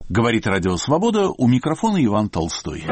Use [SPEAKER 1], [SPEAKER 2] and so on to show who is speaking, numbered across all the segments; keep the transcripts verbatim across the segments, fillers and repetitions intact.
[SPEAKER 1] Говорит Радио Свобода, у микрофона Иван Толстой.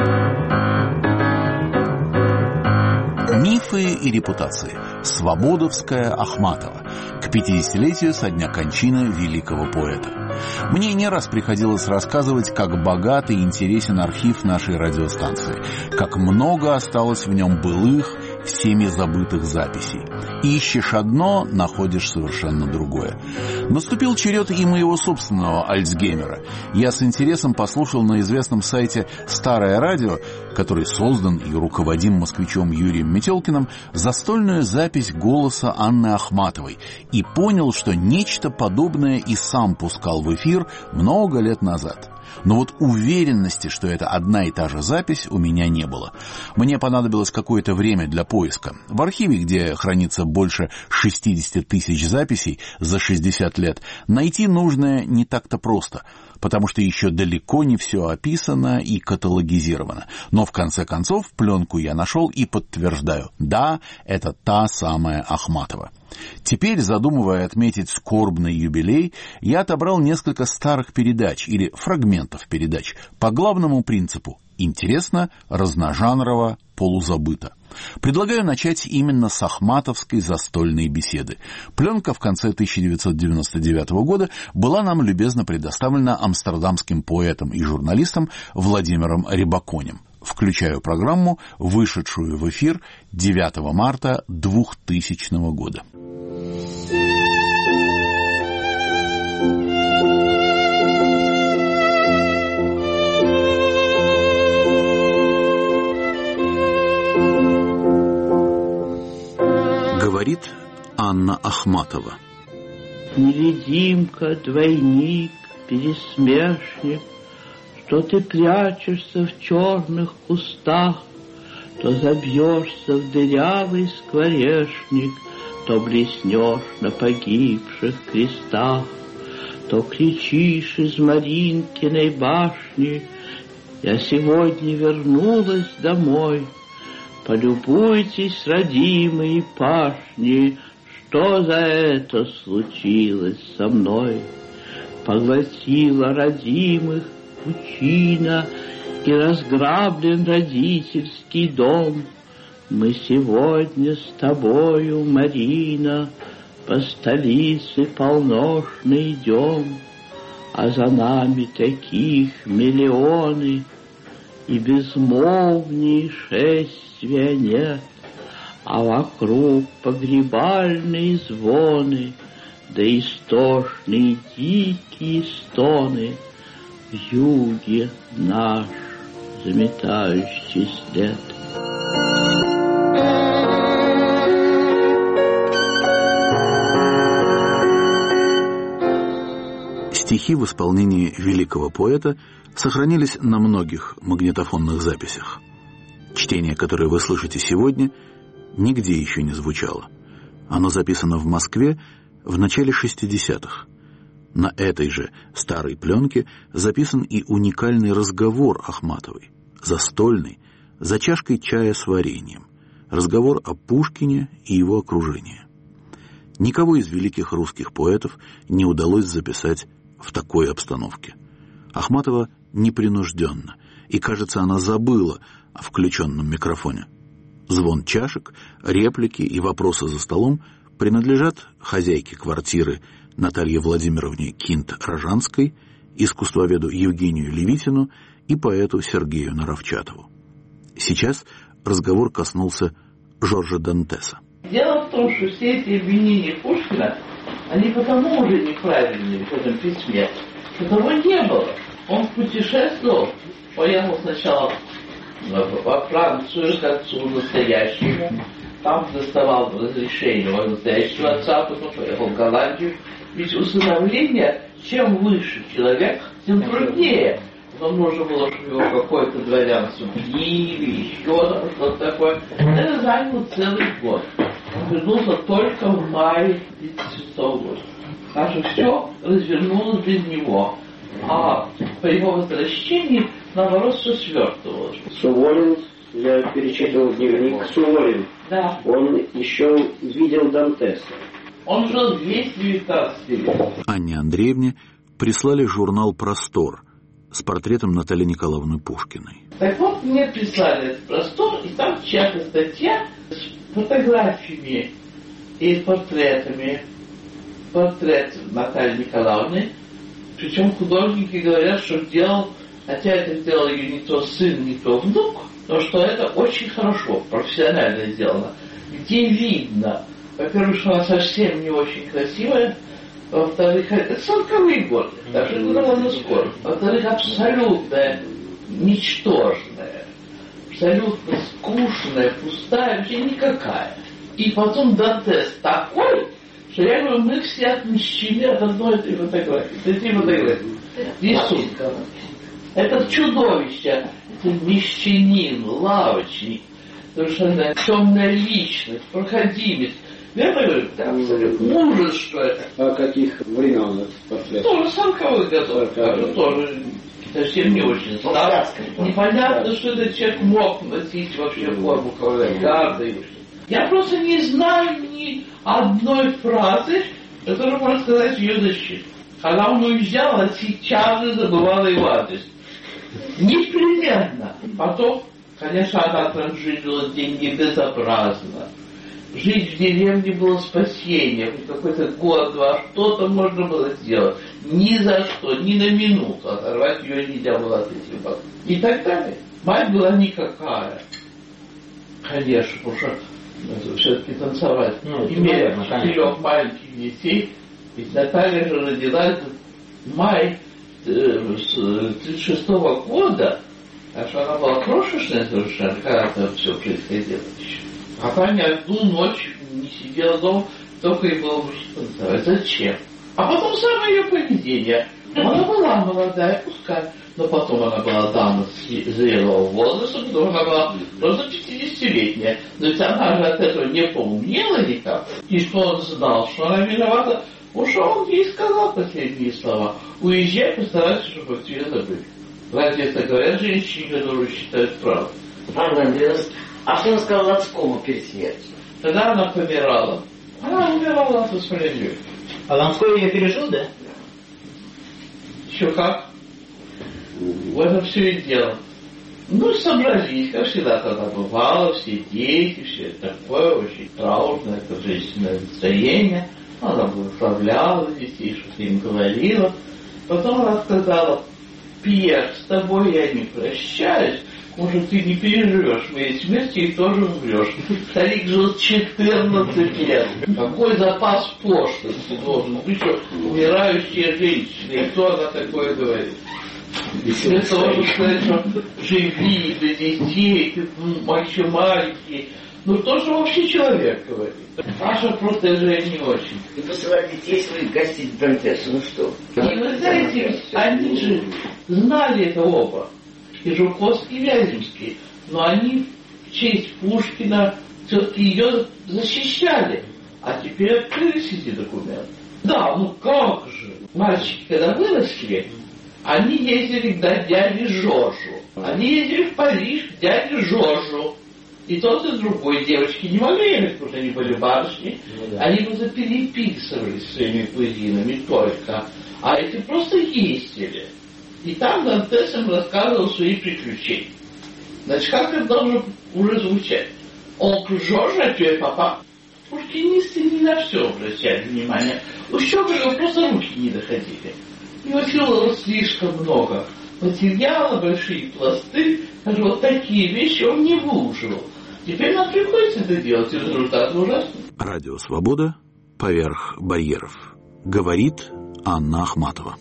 [SPEAKER 1] Мифы и репутации. Свободовская Ахматова. К пятидесятилетию со дня кончины великого поэта. Мне не раз приходилось рассказывать, как богат и интересен архив нашей радиостанции, как много осталось в нем былых, всеми забытых записей. Ищешь одно, находишь совершенно другое. Наступил черед и моего собственного альцгеймера. Я с интересом послушал на известном сайте «Старое радио», который создан и руководим москвичом Юрием Метелкиным, застольную запись голоса Анны Ахматовой и понял, что нечто подобное и сам пускал в эфир много лет назад. Но вот уверенности, что это одна и та же запись, у меня не было. Мне понадобилось какое-то время для поиска. В архиве, где хранится больше шестьдесят тысяч записей за шестьдесят лет, найти нужное не так-то просто, потому что еще далеко не все описано и каталогизировано. Но в конце концов пленку я нашел и подтверждаю: да, это та самая Ахматова. Теперь, задумывая отметить скорбный юбилей, я отобрал несколько старых передач или фрагментов передач по главному принципу: интересно, разножанрово, полузабыто. Предлагаю начать именно с ахматовской застольной беседы. Пленка в конце тысяча девятьсот девяносто девятого года была нам любезно предоставлена амстердамским поэтом и журналистом Владимиром Рябаконем. Включаю программу, вышедшую в эфир девятого марта двухтысячного года. Говорит Анна Ахматова.
[SPEAKER 2] Невидимка, двойник, пересмешник, что ты прячешься в черных кустах, то забьешься в дырявый скворечник, то блеснешь на погибших крестах, то кричишь из Маринкиной башни: я сегодня вернулась домой. Полюбуйтесь, родимые пашни, что за это случилось со мной. Поглотила родимых пучина, и разграблен родительский дом. Мы сегодня с тобою, Марина, по столице полношно идем, а за нами таких миллионы, и безмолвней шествия нет, а вокруг погребальные звоны, да истошные дикие стоны. В юге наш заметающий след.
[SPEAKER 1] Стихи в исполнении великого поэта сохранились на многих магнитофонных записях. Чтение, которое вы слышите сегодня, нигде еще не звучало. Оно записано в Москве в начале шестидесятых. На этой же старой пленке записан и уникальный разговор Ахматовой, застольный, за чашкой чая с вареньем. Разговор о Пушкине и его окружении. Никого из великих русских поэтов не удалось записать в такой обстановке. Ахматова непринужденно, и, кажется, она забыла о включенном микрофоне. Звон чашек, реплики и вопросы за столом принадлежат хозяйке квартиры Наталье Владимировне Кинт-Рожанской, искусствоведу Евгению Левитину и поэту Сергею Наровчатову. Сейчас разговор коснулся Жоржа Дантеса.
[SPEAKER 2] Дело в том, что все эти обвинения Пушкина, они потому уже неправильные в этом письме, что того не было. Он путешествовал, поехал сначала во Францию к отцу настоящему, там доставал разрешение у настоящего отца, потом поехал в Голландию. Ведь усыновление, чем выше человек, тем труднее. Потом нужно было, чтобы его какое-то дворянство или еще там что-то такое. Это заняло целый год. Он вернулся только в мае тридцать шестого года. Так что все развернулось без него. А по его возвращении, наоборот, все свертывалось.
[SPEAKER 3] Суворин, я перечитывал дневник, Суворин,
[SPEAKER 2] да.
[SPEAKER 3] Он еще видел Дантеса.
[SPEAKER 2] Он жил двести девятнадцать лет.
[SPEAKER 1] Анне Андреевне Прислали журнал «Простор» с портретом Натальи Николаевны Пушкиной.
[SPEAKER 2] Так вот, мне прислали этот «Простор», и там чья-то статья с фотографиями и портретами. Портрет Натальи Николаевны. Причем художники говорят, что делал, хотя это сделал ее не то сын, не то внук, но что это очень хорошо, профессионально сделано. Где видно, во-первых, что она совсем не очень красивая, во-вторых, это сороковые годы, даже довольно скоро. Во-вторых, абсолютно ничтожная, абсолютно скучная, пустая, вообще никакая. И потом Дантес такой, что я говорю, мы все отмещены от одной этой фотографии. Это эти фотографии. Рисунка. Это чудовище, это мещанин, лавочник, совершенно темная личность, проходимость. Я говорю, да, абсолютно. Ужас, что это.
[SPEAKER 3] А каких времен этот портрет?
[SPEAKER 2] Тоже сороковых годов. Тоже совсем не очень старый. Непонятно, что этот человек мог носить вообще форму кавалергарда. Я просто не знаю ни одной фразы, которую можно сказать в ее защиту. Когда он уезжал, она сейчас же забывала его адрес. Непременно. Потом, конечно, она транжирила деньги безобразно. Жить в деревне было спасение. Какой-то год-два что-то можно было сделать. Ни за что, ни на минуту. Оторвать ее нельзя было от этих баб. И так далее. Мать была никакая. Конечно, потому что все-таки танцевать. Ну, имея четырех маленьких детей, ведь Наталья же родилась в мае тридцать шестого года, так что она была крошечная совершенно, когда это все происходило еще. А она ни одну ночь не сидела дома, только и было танцевать. Зачем? А потом самое ее поведение. Она была молодая, пускай. Но потом она была дама зрелого возраста, потому что она была просто пятидесятилетняя. Но ведь она же от этого не поумнела никак. И что он знал, что она виновата, потому что он ей сказал последние слова. Уезжай, постарайся, чтобы тебя забыли. Разве это говорят женщине, которые считают правду?
[SPEAKER 4] А что он сказал Ланскому перед смертью?
[SPEAKER 2] Тогда она помирала. Она умирала от воспаления.
[SPEAKER 5] А Ланской ее пережил, да?
[SPEAKER 2] Еще как? В этом все и дело. Ну, собрались, как всегда тогда бывало, все дети, все такое, очень траурное, торжественное настроение. Она благословляла детей, что-то им говорила. Потом она сказала: Пьер, с тобой я не прощаюсь, может, ты не переживешь моей смерти и тоже умрешь. Старик жил четырнадцать лет. Какой запас пошлости должен быть, что умирающая женщина, и кто она такое говорит? Для того, чтобы сказать, что живи для детей, ты еще маленький. Ну, то, что вообще человек говорит. Наша просто же не очень.
[SPEAKER 4] И посылать детей своих гостить в Дантесу, ну что?
[SPEAKER 2] И вы знаете, они же знали это оба. И Жуковский, и Вяземский. Но они в честь Пушкина все-таки ее защищали. А теперь открылись эти документы. Да, ну как же. Мальчики, когда выросли, они ездили к дяде Жоржу. Они ездили в Париж к дяде Жоржу. И тот, и другой девочки не могли ехать, потому что они были барышни. Ну, да. Они бы запереписывались своими кузинами только. А эти просто ездили. И там Дантес им рассказывал свои приключения. Значит, как это должно уже звучать? Онкль Жорж, а tu папа? Пушкинисты не на все обращали внимание. У Щеголева просто руки не доходили. Его было слишком много материала, большие пласты. Даже вот такие вещи он не выуживал. Теперь нам приходится это делать, и результат ужасный.
[SPEAKER 1] Радио «Свобода» поверх барьеров. Говорит Анна Ахматова.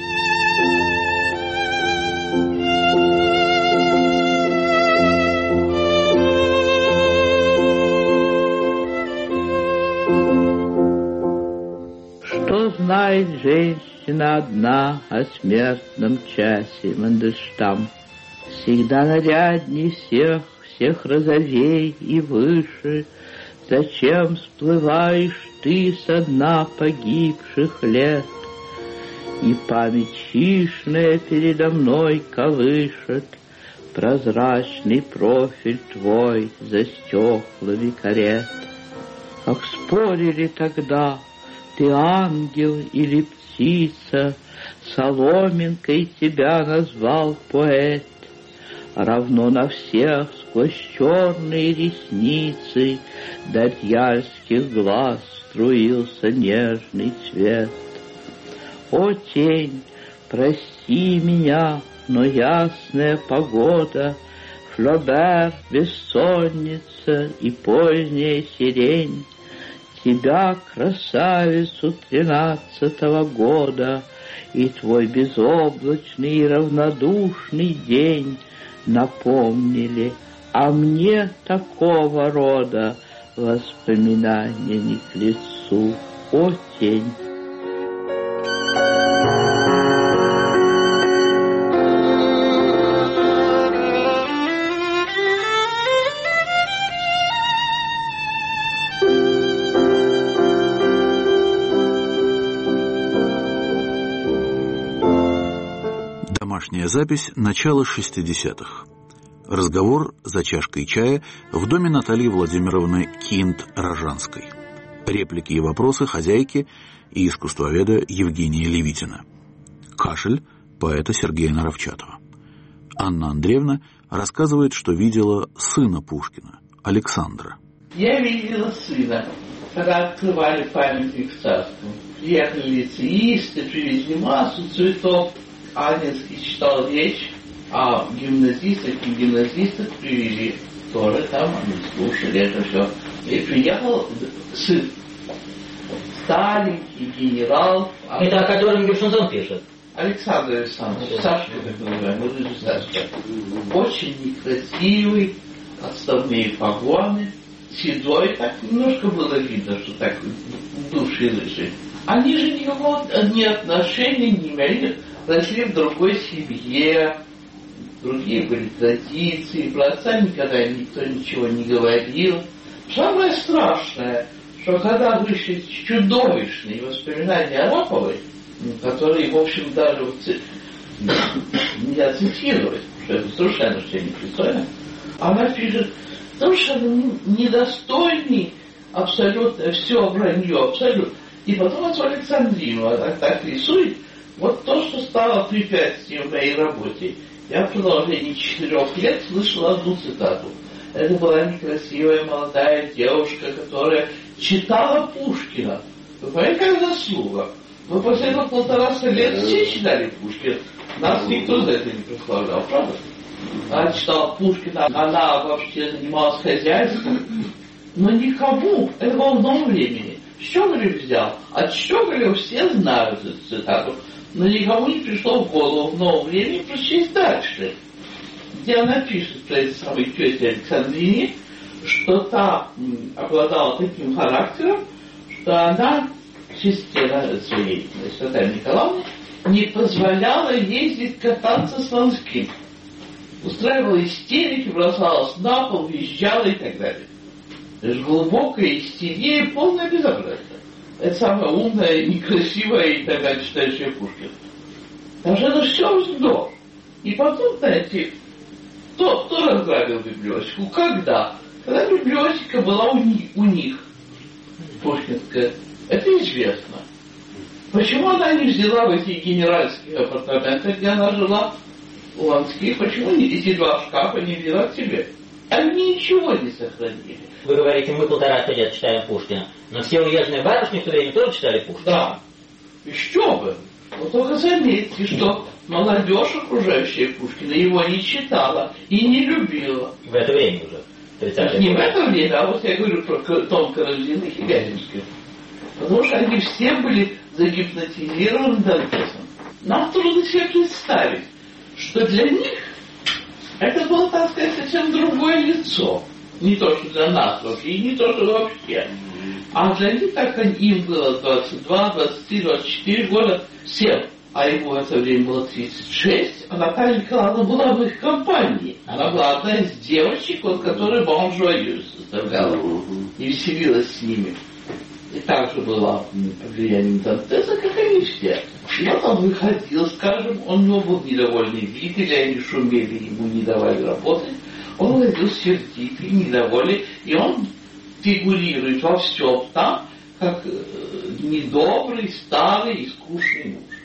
[SPEAKER 2] Что знает женщина одна о смертном часе, Мандельштам? Всегда нарядней всех, всех розовей и выше. Зачем всплываешь ты со дна погибших лет? И память хищная передо мной колышет прозрачный профиль твой за стеклами карет. Как спорили тогда, ты ангел или птица, соломинкой тебя назвал поэт. Равно на всех сквозь черные ресницы до дьявольских глаз струился нежный цвет. О, тень, прости меня, но ясная погода, Флобер, бессонница и поздняя сирень, тебя, красавицу тринадцатого года, и твой безоблачный и равнодушный день напомнили, а мне такого рода воспоминания не к лицу. О, тень!
[SPEAKER 1] Домашняя запись начала шестидесятых. Разговор за чашкой чая в доме Натальи Владимировны Кинт-Рожанской. Реплики и вопросы хозяйки и искусствоведа Евгения Левитина. Кашель поэта Сергея Наровчатова. Анна Андреевна рассказывает, что видела сына Пушкина, Александра.
[SPEAKER 2] Я видела сына, когда открывали памятник царству. Приехали лицеисты, привезли массу цветов. Анинский читал речь, а гимназисток и гимназисток привели. Тоже там, они слушали это все. И приехал сын. Старенький генерал.
[SPEAKER 5] Это о котором Гершензон пишет.
[SPEAKER 2] Александр Александрович, Сашка, так называемый, рыжий Сашка. Очень некрасивый, отставные погоны, седой, так немножко было видно, что так души рыжий. Они же никакого ни отношения не имели, росли в другой семье, другие были традиции, про отца никогда никто ничего не говорил. Самое страшное, что когда вышли чудовищные воспоминания Араповой, которые, в общем, даже нельзя цитировать, потому что это совершенно все непристойно, она пишет, совершенно недостойный, абсолютно все вранье, абсолютно. И потом эту Александрину она так рисует, вот то, что стало препятствием в моей работе. Я в продолжении четырех лет слышал одну цитату. Это была некрасивая молодая девушка, которая читала Пушкина. Вы понимаете, как заслуга? Мы после этого полтораста лет все читали Пушкина. Нас никто за это не прославлял, правда? Она читала Пушкина, она вообще занималась хозяйством. Но никому, это было в новом времени. Щеголев взял. От Щеголева все знают эту цитату. Но никому не пришло в голову в новом времени прочесть дальше, где она пишет про этой самой тете Александрине, что та обладала таким характером, что она сестра своей Натальи Николаевны не позволяла ездить кататься с Ланским. Устраивала истерики, бросалась на пол, визжала и так далее. То есть глубокая истерия, полное безобразие. Это самое умное, некрасивое и так далее читающее Пушкина. Потому что это все вздор. И потом, знаете, кто, кто разграбил библиотеку? Когда? Когда библиотека была у них, у них, пушкинская. Это известно. Почему она не взяла в эти генеральские апартаменты, где она жила, у Ланских, почему эти два шкафа не взяла к себе? Они ничего не сохранили.
[SPEAKER 5] Вы говорите, мы полтора лет читаем Пушкина, но все уездные барышни в то время тоже читали Пушкина.
[SPEAKER 2] Да. Еще бы. Вот только заметьте, что молодежь, окружающая Пушкина, его не читала и не любила.
[SPEAKER 5] В это время уже. тридцатые
[SPEAKER 2] Не в это время, а вот я говорю про Том Карамзиных и Вяземских. Потому что они все были загипнотизированы Дантесом. Нам трудно себе представить, что для них это было, так сказать, совсем другое лицо. Не то, что для нас вообще, и не то, что вообще. А для них, так как им было двадцать два, двадцать три, двадцать четыре года, всем. А ему в это время было тридцать шесть, а Наталья Николаевна была в их компании. Она была одна из девочек, вот, которая бонжуаю составляла и веселилась с ними. И также была под влиянием Дантеса, как они все. И вот он выходил, скажем, он у него был недовольный вид, или они шумели, ему не давали работать. Он выходил сердитый, недовольный, и он фигурирует во всем там, как э, недобрый, старый и скучный муж.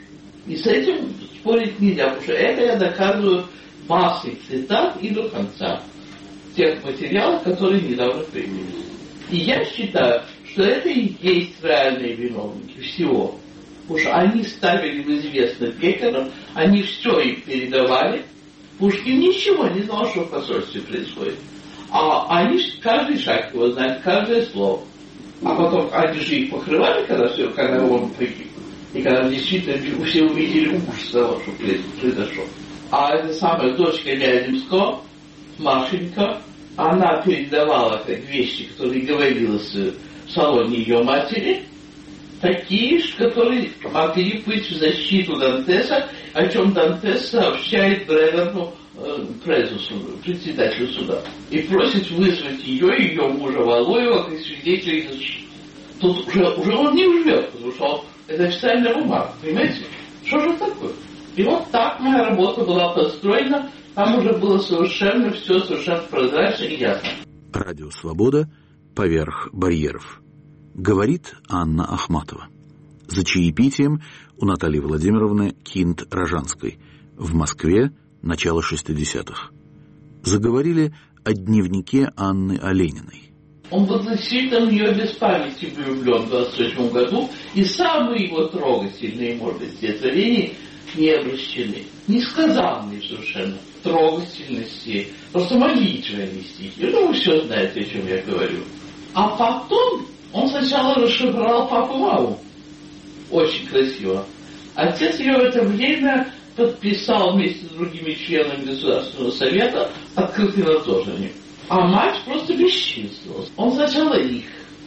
[SPEAKER 2] И с этим спорить нельзя, потому что это я доказываю массой цитат и до конца тех материалов, которые недавно появились. И я считаю, что это и есть реальные виновники всего. Потому что они ставили в известность Геккерам, они все им передавали. Пушкин ничего не знал, что в посольстве происходит. А они каждый шаг его знали, каждое слово. А потом они же их покрывали, когда все, когда он погиб. И когда действительно все увидели ужас того, что произошло. А эта самая дочка Вяземского, Машенька, она передавала как вещи, которые говорилось в салоне ее матери, такие, которые могли быть в защиту Дантеса, о чем Дантес сообщает Бреннерну, э, Презусу, председателю суда, и просит вызвать ее и ее мужа Валуева как свидетелей защиты. Тут уже, уже он не живет, потому что он, это официальная бумага, понимаете? Что же такое? И вот так моя работа была построена, там уже было совершенно все совершенно прозрачно и ясно.
[SPEAKER 1] Радио «Свобода» поверх барьеров. Говорит Анна Ахматова. За чаепитием у Натальи Владимировны Кинт-Рожанской. В Москве, начало шестидесятых. Заговорили о дневнике Анны Олениной.
[SPEAKER 2] Он был действительно в нее без памяти влюблен в двадцать восьмом году, и самые его трогательные, может быть, стихотворения не обращены. Несказанные совершенно трогательности, просто молитвенные стихи. Ну, вы все знаете, о чем я говорю. А потом он сначала расшифровал папу Маву. Очень красиво. Отец ее в это время подписал вместе с другими членами Государственного совета открытый надзорник. А мать просто бесчинствовалась. Он сначала их.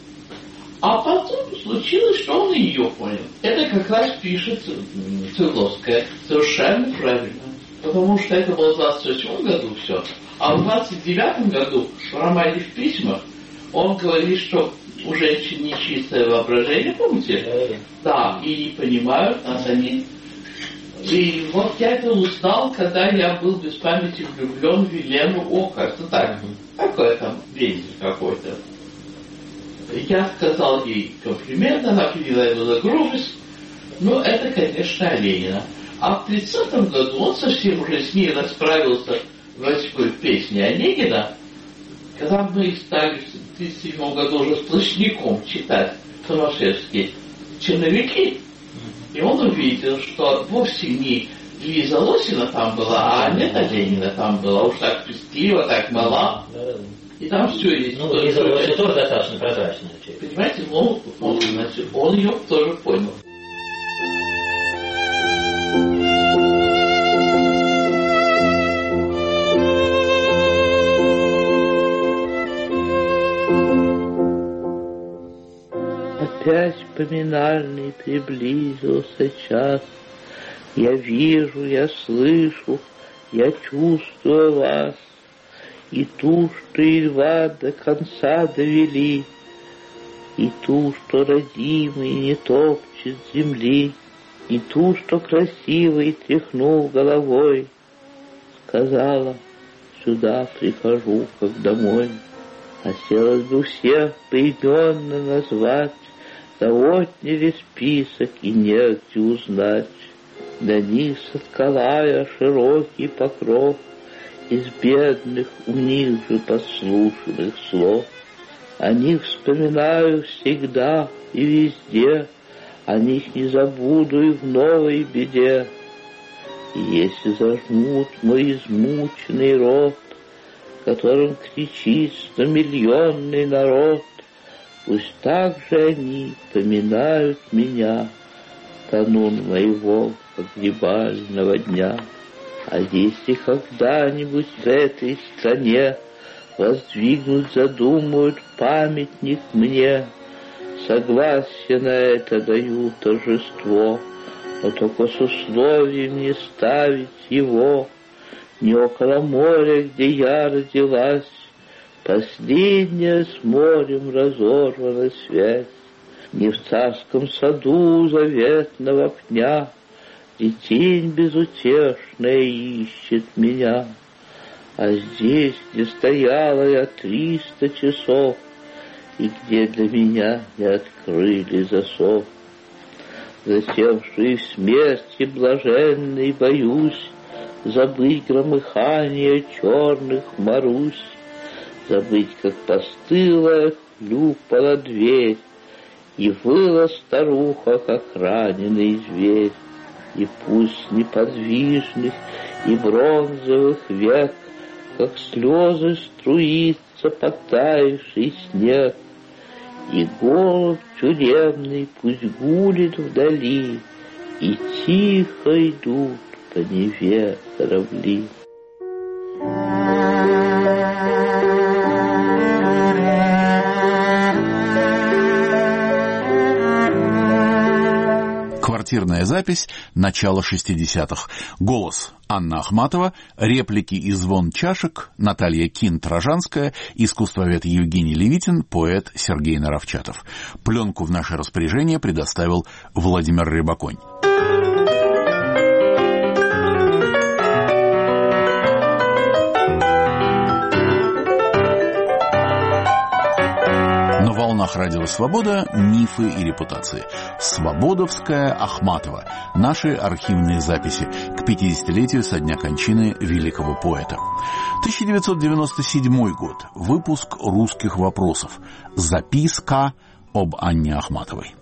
[SPEAKER 2] А потом случилось, что он ее понял. Это как раз пишет Свердловская. Совершенно правильно. Потому что это было в двадцать восьмом году все. А в двадцать девятом году в романе «В письмах» он говорит, что у женщин нечистое воображение, помните? Да, и не понимают нас они. И вот я это узнал, когда я был без памяти влюблен в Елену О, кажется, так. Какой там вензель какой-то. Я сказал ей комплимент, она приняла его за грубость. Ну, это, конечно, Оленина. А в тридцатом году он совсем уже с ней расправился в восьмой песне Онегина, когда мы стали в тридцать седьмом году уже сплошняком читать Томашевские черновики, и он увидел, что вовсе не Лиза Лосина там была, а Анета Ленина там была, уж так пестливо, так мала. И там все есть.
[SPEAKER 5] Ну, Лиза Лосина тоже достаточно прозрачная.
[SPEAKER 2] Понимаете, он, он, значит, он ее тоже понял.
[SPEAKER 6] Опять поминальный приблизился час. Я вижу, я слышу, я чувствую вас. И ту, что едва до конца довели, и ту, что родимый не топчет земли, и ту, что красивый тряхнул головой, сказала, сюда прихожу, как домой. Хотелось бы всех поименно назвать, да отняли список и негде узнать. На них соткала широкий покров из бедных у них же подслушанных слов. О них вспоминаю всегда и везде, о них не забуду и в новой беде. И если зажмут мой измученный рот, которым кричит стомиллионный народ, пусть так же они поминают меня, канун моего погребального дня. А если когда-нибудь в этой стране воздвигнуть задумают памятник мне, согласие на это даю торжество, но только с условием не ставить его не около моря, где я родилась, последняя с морем разорвана связь, не в царском саду заветного пня, и тень безутешная ищет меня, а здесь, где стояла я триста часов, и где для меня не открыли засов. Засевший в смерти блаженной боюсь забыть громыхание черных Марусь, забыть, как постыла хлюпала дверь, и выла старуха, как раненый зверь. И пусть неподвижных и бронзовых век, как слезы струится подтаявший снег, и голубь тюремный пусть гулит вдали, и тихо идут по Неве корабли.
[SPEAKER 1] Квартирная запись начала шестидесятых. Голос Анна Ахматова, реплики и звон чашек Наталья Кин-Тражанская, искусствовед Евгений Левитин, поэт Сергей Наровчатов. Пленку в наше распоряжение предоставил Владимир Рыбаконь. На волнах радио «Свобода» мифы и репутации. Свободовская Ахматова. Наши архивные записи к пятидесятилетию со дня кончины великого поэта. тысяча девятьсот девяносто седьмой год. Выпуск «Русских вопросов». Записка об Анне Ахматовой.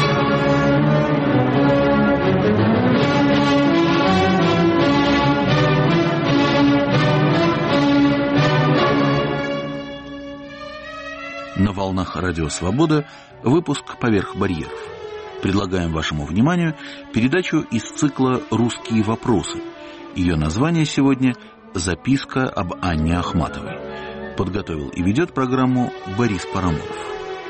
[SPEAKER 1] На волнах радио «Свобода» выпуск «Поверх барьеров». Предлагаем вашему вниманию передачу из цикла «Русские вопросы». Ее название сегодня «Записка об Анне Ахматовой». Подготовил и ведет программу Борис Парамонов.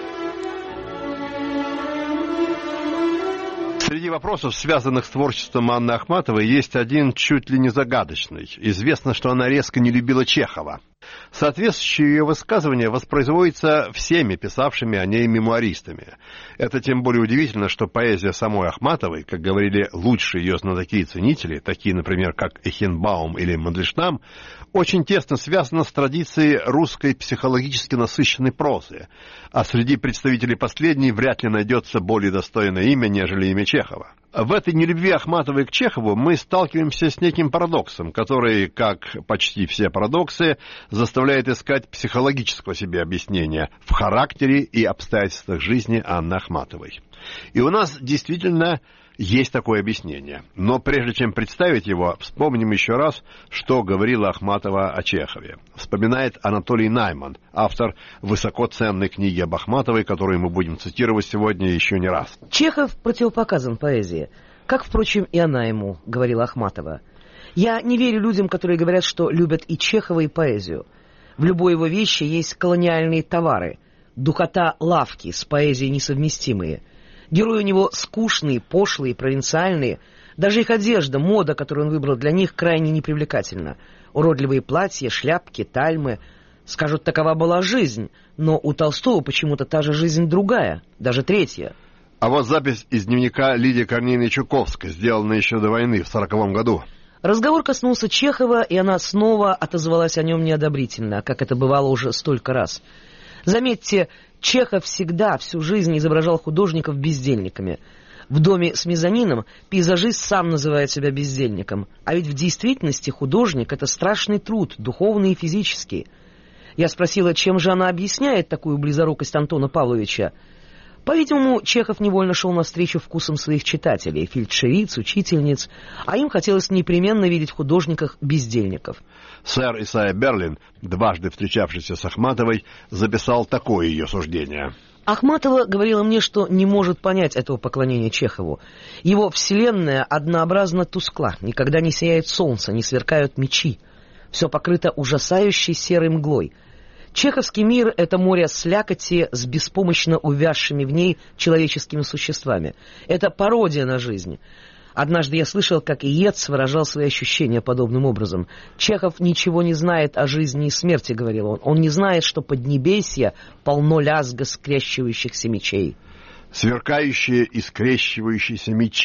[SPEAKER 7] Среди вопросов, связанных с творчеством Анны Ахматовой, есть один чуть ли не загадочный. Известно, что она резко не любила Чехова. Соответствующее ее высказывание воспроизводится всеми писавшими о ней мемуаристами. Это тем более удивительно, что поэзия самой Ахматовой, как говорили лучшие ее знатоки и ценители, такие, например, как Эхенбаум или Мандельштам, очень тесно связана с традицией русской психологически насыщенной прозы, а среди представителей последней вряд ли найдется более достойное имя, нежели имя Чехова. В этой нелюбви Ахматовой к Чехову мы сталкиваемся с неким парадоксом, который, как почти все парадоксы, заставляет искать психологического себе объяснения в характере и обстоятельствах жизни Анны Ахматовой. И у нас действительно есть такое объяснение. Но прежде чем представить его, вспомним еще раз, что говорила Ахматова о Чехове. Вспоминает Анатолий Найман, автор высокоценной книги об Ахматовой, которую мы будем цитировать сегодня еще не раз.
[SPEAKER 8] Чехов противопоказан поэзии, как, впрочем, и она ему, говорила Ахматова. Я не верю людям, которые говорят, что любят и Чехова, и поэзию. В любой его вещи есть колониальные товары, духота лавки с поэзией несовместимые. Герои у него скучные, пошлые, провинциальные. Даже их одежда, мода, которую он выбрал для них, крайне непривлекательна. Уродливые платья, шляпки, тальмы. Скажут, такова была жизнь. Но у Толстого почему-то та же жизнь другая, даже третья.
[SPEAKER 7] А вот запись из дневника Лидии Корнеевны Чуковской, сделанная еще до войны, в сороковом году.
[SPEAKER 8] Разговор коснулся Чехова, и она снова отозвалась о нем неодобрительно, как это бывало уже столько раз. Заметьте, Чехов всегда, всю жизнь изображал художников бездельниками. В «Доме с мезонином» пейзажист сам называет себя бездельником, а ведь в действительности художник — это страшный труд, духовный и физический. Я спросила, чем же она объясняет такую близорукость Антона Павловича. По-видимому, Чехов невольно шел навстречу вкусам своих читателей, фельдшериц, учительниц, а им хотелось непременно видеть в художниках бездельников.
[SPEAKER 7] Сэр Исайя Берлин, дважды встречавшийся с Ахматовой, записал такое ее суждение.
[SPEAKER 8] Ахматова говорила мне, что не может понять этого поклонения Чехову. Его вселенная однообразно тускла, никогда не сияет солнце, не сверкают мечи. Все покрыто ужасающей серой мглой. Чеховский мир — это море слякоти с беспомощно увязшими в ней человеческими существами. Это пародия на жизнь. Однажды я слышал, как Иец выражал свои ощущения подобным образом. «Чехов ничего не знает о жизни и смерти», — говорил он. «Он не знает, что поднебесье полно лязга скрещивающихся мечей».
[SPEAKER 7] Сверкающие и скрещивающиеся мечи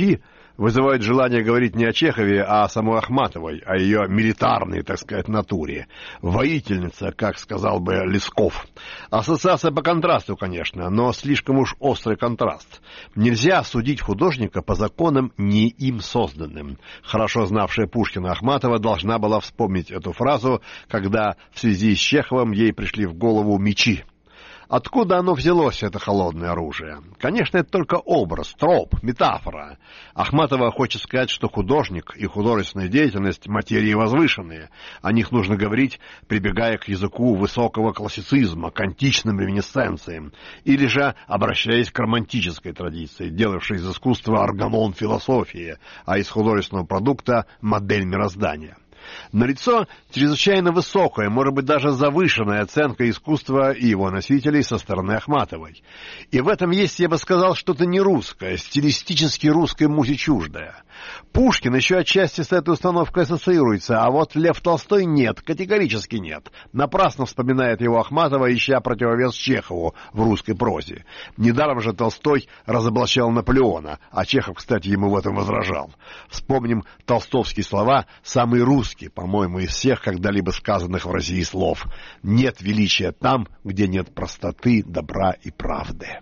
[SPEAKER 7] вызывают желание говорить не о Чехове, а о самой Ахматовой, о ее милитарной, так сказать, натуре. Воительница, как сказал бы Лесков. Ассоциация по контрасту, конечно, но слишком уж острый контраст. Нельзя судить художника по законам не им созданным. Хорошо знавшая Пушкина Ахматова должна была вспомнить эту фразу, когда в связи с Чеховым ей пришли в голову мечи. Откуда оно взялось, это холодное оружие? Конечно, это только образ, троп, метафора. Ахматова хочет сказать, что художник и художественная деятельность — материи возвышенные. О них нужно говорить, прибегая к языку высокого классицизма, к античным реминисценциям, или же обращаясь к романтической традиции, делавшей из искусства органон философии, а из художественного продукта — модель мироздания. Налицо чрезвычайно высокая, может быть, даже завышенная оценка искусства и его носителей со стороны Ахматовой. И в этом есть, я бы сказал, что-то не русское, стилистически русской музе чуждое. Пушкин еще отчасти с этой установкой ассоциируется, а вот Лев Толстой нет, категорически нет. Напрасно вспоминает его Ахматова, ища противовес Чехову в русской прозе. Недаром же Толстой разоблачал Наполеона, а Чехов, кстати, ему в этом возражал. Вспомним толстовские слова, самые русские, по-моему, из всех когда-либо сказанных в России слов. Нет величия там, где нет простоты, добра и правды.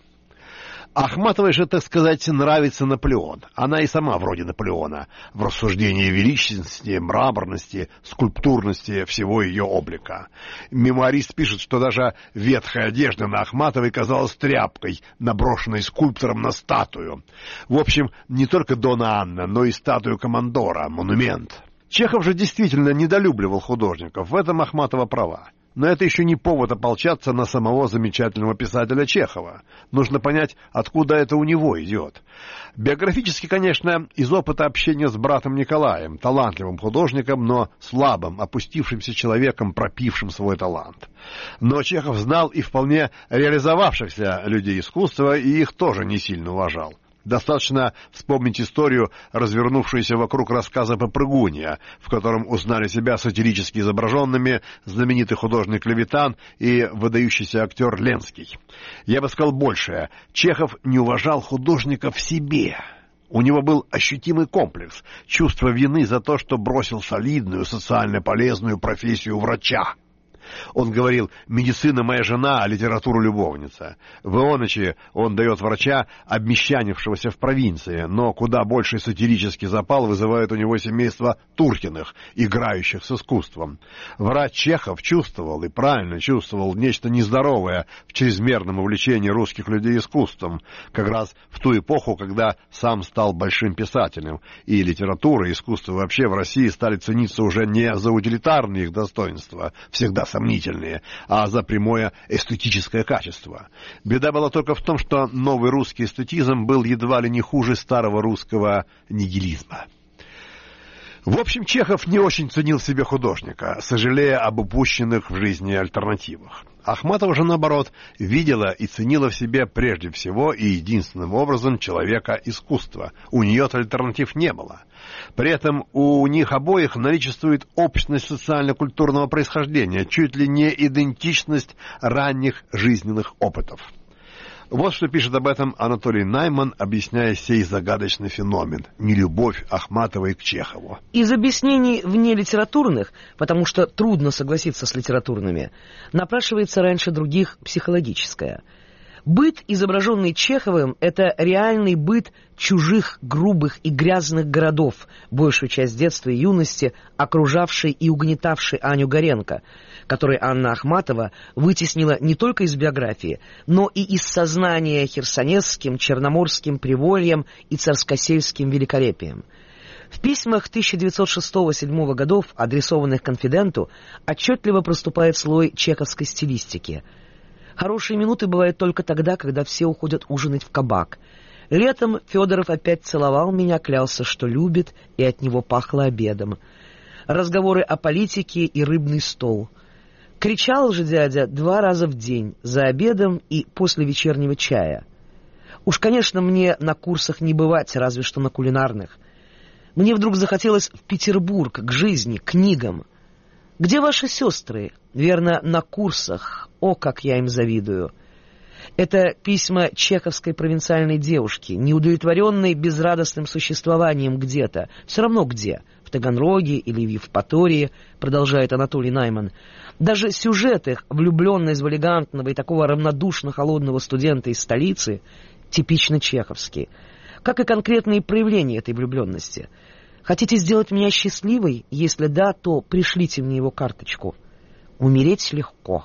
[SPEAKER 7] Ахматовой же, так сказать, нравится Наполеон. Она и сама вроде Наполеона в рассуждении величественности, мраморности, скульптурности всего ее облика. Мемуарист пишет, что даже ветхая одежда на Ахматовой казалась тряпкой, наброшенной скульптором на статую. В общем, не только Дона Анна, но и статую командора, монумент. Чехов же действительно недолюбливал художников, в этом Ахматова права. Но это еще не повод ополчаться на самого замечательного писателя Чехова. Нужно понять, откуда это у него идет. Биографически, конечно, из опыта общения с братом Николаем, талантливым художником, но слабым, опустившимся человеком, пропившим свой талант. Но Чехов знал и вполне реализовавшихся людей искусства, и их тоже не сильно уважал. Достаточно вспомнить историю, развернувшуюся вокруг рассказа «Попрыгунья», в котором узнали себя сатирически изображенными знаменитый художник Левитан и выдающийся актер Ленский. Я бы сказал большее. Чехов не уважал художника в себе. У него был ощутимый комплекс, чувство вины за то, что бросил солидную, социально полезную профессию врача. Он говорил: «Медицина моя жена, а литература любовница». В Ионыче он дает врача, обмещанившегося в провинции, но куда больший сатирический запал вызывает у него семейство Туркиных, играющих с искусством. Врач Чехов чувствовал, и правильно чувствовал, нечто нездоровое в чрезмерном увлечении русских людей искусством, как раз в ту эпоху, когда сам стал большим писателем, и литература и искусство вообще в России стали цениться уже не за утилитарные их достоинства, всегда сомнительные, а за прямое эстетическое качество. Беда была только в том, что новый русский эстетизм был едва ли не хуже старого русского нигилизма. В общем, Чехов не очень ценил себе художника, сожалея об упущенных в жизни альтернативах. Ахматова же, наоборот, видела и ценила в себе прежде всего и единственным образом человека искусства. У нее-то альтернатив не было. При этом у них обоих наличествует общность социально-культурного происхождения, чуть ли не идентичность ранних жизненных опытов. Вот что пишет об этом Анатолий Найман, объясняя сей загадочный феномен – нелюбовь Ахматовой к Чехову.
[SPEAKER 8] Из объяснений вне литературных, потому что трудно согласиться с литературными, напрашивается раньше других психологическое. Быт, изображенный Чеховым, это реальный быт чужих, грубых и грязных городов, большую часть детства и юности окружавшей и угнетавшей Аню Горенко, которой Анна Ахматова вытеснила не только из биографии, но и из сознания херсонесским, черноморским привольем и царскосельским великолепием. В письмах тысяча девятьсот шестого — седьмого годов, адресованных конфиденту, отчетливо проступает слой чеховской стилистики. Хорошие минуты бывают только тогда, когда все уходят ужинать в кабак. Летом Федоров опять целовал меня, клялся, что любит, и от него пахло обедом. Разговоры о политике и рыбный стол. Кричал же дядя два раза в день, за обедом и после вечернего чая. Уж, конечно, мне на курсах не бывать, разве что на кулинарных. Мне вдруг захотелось в Петербург, к жизни, к книгам. Где ваши сестры? Верно, на курсах. О, как я им завидую. Это письма чеховской провинциальной девушки, неудовлетворенной безрадостным существованием где-то, все равно где, в Таганроге или в Евпатории, продолжает Анатолий Найман. Даже сюжет их, влюбленность в элегантного и такого равнодушно холодного студента из столицы, типично чеховский, как и конкретные проявления этой влюбленности. Хотите сделать меня счастливой? Если да, то пришлите мне его карточку. Умереть легко.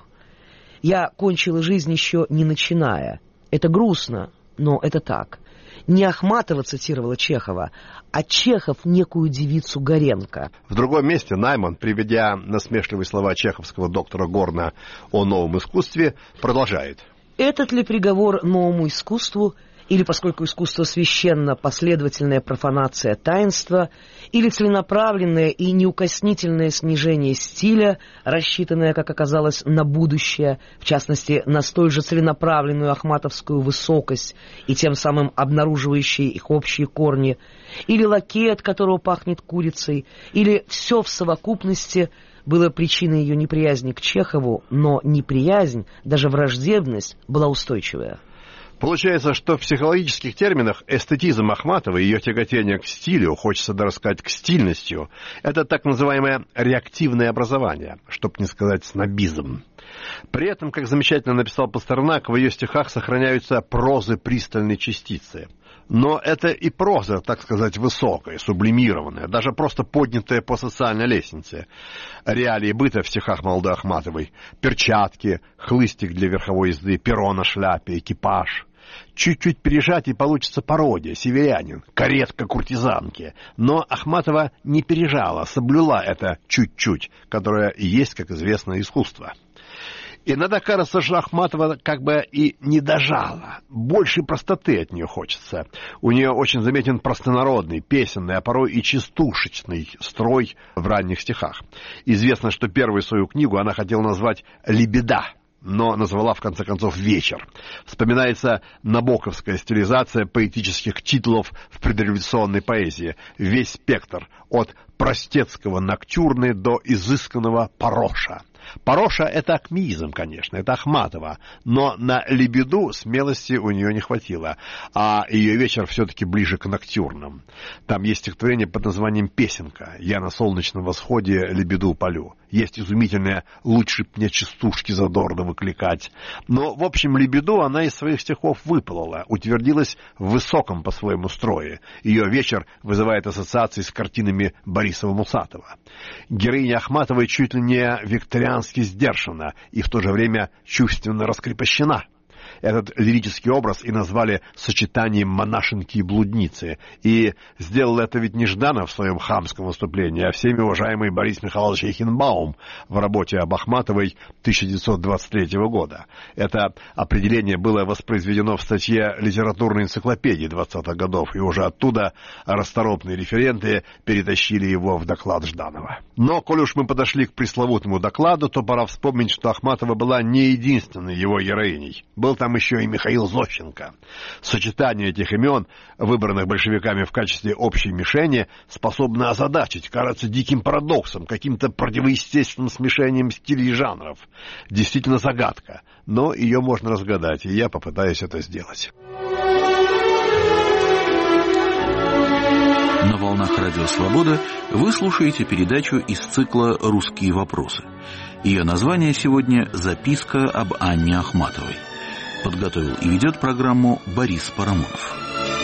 [SPEAKER 8] Я кончила жизнь еще не начиная. Это грустно, но это так. Не Ахматова цитировала Чехова, а Чехов некую девицу Горенко.
[SPEAKER 7] В другом месте Найман, приведя насмешливые слова чеховского доктора Горна о новом искусстве, продолжает.
[SPEAKER 8] Этот ли приговор новому искусству, или, поскольку искусство священно, последовательная профанация таинства, или целенаправленное и неукоснительное снижение стиля, рассчитанное, как оказалось, на будущее, в частности, на столь же целенаправленную ахматовскую высокость и тем самым обнаруживающие их общие корни, или лакей, от которого пахнет курицей, или все в совокупности было причиной ее неприязни к Чехову, но неприязнь, даже враждебность, была устойчивая.
[SPEAKER 7] Получается, что в психологических терминах эстетизм Ахматовой и ее тяготение к стилю, хочется даже сказать к стильностью, это так называемое реактивное образование, чтобы не сказать снобизм. При этом, как замечательно написал Пастернак, в ее стихах сохраняются прозы пристальной частицы. Но это и проза, так сказать, высокая, сублимированная, даже просто поднятая по социальной лестнице. Реалии быта в стихах молодой Ахматовой: перчатки, хлыстик для верховой езды, перо на шляпе, экипаж. Чуть-чуть пережать, и получится пародия, северянин, каретка куртизанки. Но Ахматова не пережала, соблюла это чуть-чуть, которое и есть, как известно, искусство. Иногда кажется, что Ахматова как бы и не дожала. Больше простоты от нее хочется. У нее очень заметен простонародный, песенный, а порой и частушечный строй в ранних стихах. Известно, что первую свою книгу она хотела назвать «Лебеда», но назвала в конце концов «Вечер». Вспоминается набоковская стилизация поэтических титулов в предреволюционной поэзии. Весь спектр, от простецкого ноктюрны до изысканного пароша. Пароша — это акмеизм, конечно, это Ахматова, но на лебеду смелости у нее не хватило, а ее вечер все-таки ближе к ноктюрнам. Там есть стихотворение под названием «Песенка». «Я на солнечном восходе лебеду полю». Есть изумительное «Лучше б мне частушки задорно выкликать». Но, в общем, лебеду она из своих стихов выплыла, утвердилась в высоком по-своему строе. Ее вечер вызывает ассоциации с картинами Борисова-Мусатова. Героиня Ахматовой чуть ли не викторианская сдержана и в то же время чувственно раскрепощена. Этот лирический образ и назвали сочетанием монашенки и блудницы. И сделал это ведь не Жданов в своем хамском выступлении, а всеми уважаемый Борис Михайлович Эйхенбаум в работе об Ахматовой тысяча девятьсот двадцать третьего года. Это определение было воспроизведено в статье литературной энциклопедии двадцатых годов, и уже оттуда расторопные референты перетащили его в доклад Жданова. Но, коль уж мы подошли к пресловутому докладу, то пора вспомнить, что Ахматова была не единственной его героиней. Был там еще и Михаил Зощенко. Сочетание этих имен, выбранных большевиками в качестве общей мишени, способно озадачить, кажется диким парадоксом, каким-то противоестественным смешением стилей и жанров. Действительно загадка, но ее можно разгадать, и я попытаюсь это сделать.
[SPEAKER 1] На волнах Радио Свобода вы слушаете передачу из цикла «Русские вопросы». Ее название сегодня «Записка об Анне Ахматовой». Подготовил и ведет программу Борис Парамонов.